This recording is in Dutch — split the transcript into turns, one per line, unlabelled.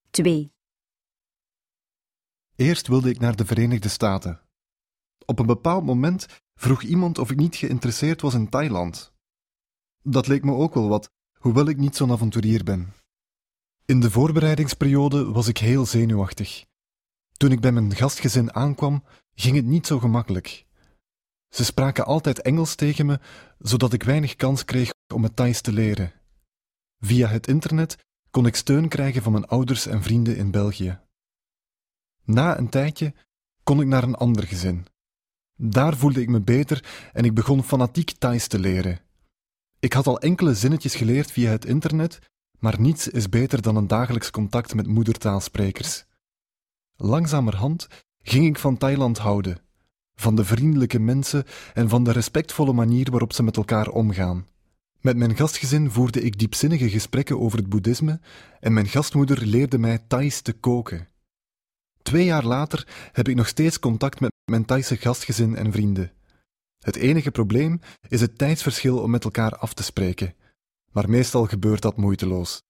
2.
Eerst wilde ik naar de Verenigde Staten. Op een bepaald moment vroeg iemand of ik niet geïnteresseerd was in Thailand. Dat leek me ook wel wat, hoewel ik niet zo'n avonturier ben. In de voorbereidingsperiode was ik heel zenuwachtig. Toen ik bij mijn gastgezin aankwam, ging het niet zo gemakkelijk. Ze spraken altijd Engels tegen me, zodat ik weinig kans kreeg om het Thais te leren. Via het internet kon ik steun krijgen van mijn ouders en vrienden in België. Na een tijdje kon ik naar een ander gezin. Daar voelde ik me beter en ik begon fanatiek Thais te leren. Ik had al enkele zinnetjes geleerd via het internet, maar niets is beter dan een dagelijks contact met moedertaalsprekers. Langzamerhand ging ik van Thailand houden, van de vriendelijke mensen en van de respectvolle manier waarop ze met elkaar omgaan. Met mijn gastgezin voerde ik diepzinnige gesprekken over het boeddhisme en mijn gastmoeder leerde mij Thais te koken. 2 jaar later heb ik nog steeds contact met mijn Thaise gastgezin en vrienden. Het enige probleem is het tijdsverschil om met elkaar af te spreken, maar meestal gebeurt dat moeiteloos.